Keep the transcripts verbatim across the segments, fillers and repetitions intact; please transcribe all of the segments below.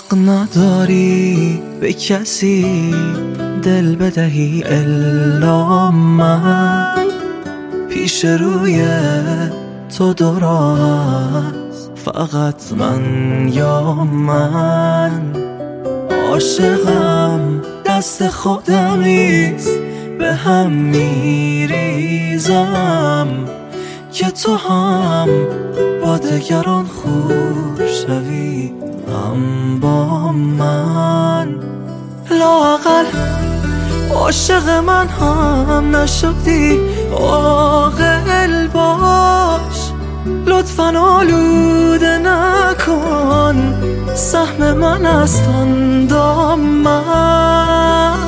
حق نداری به کسی دل بدهی الا من، پیش روی تو درست فقط من یا من. عاشقم دست خودمیست به هم میریزم که تو هم با دگران خوب شوی هم با من. لااقل عاشق من هم نشدی عاقل باش، لطفاً آلوده نکن سهم من است آن دامن.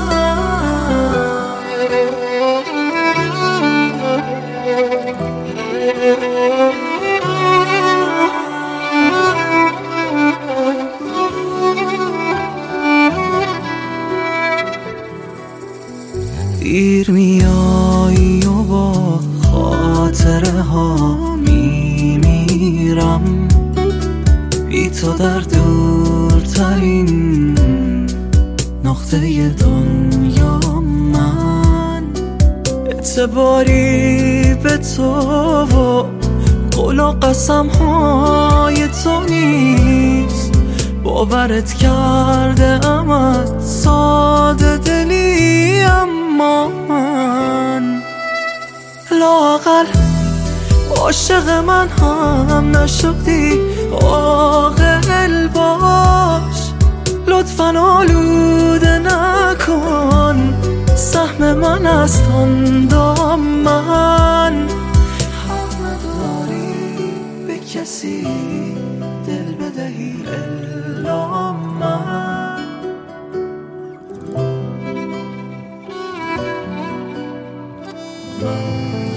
دیر میایی و با خاطره ها میمیرم، بی تو در دورترین نقطه دنیا من. اعتباری به تو و قول و قسم های تو نیست، باورت کرده امت ساده دلی، اما من لااقل عاشق من هم نشدی عاقل باش، لطفاً آلوده نکن سهم من است آن دامن. حق نداری به کسی دل بدهی الا من.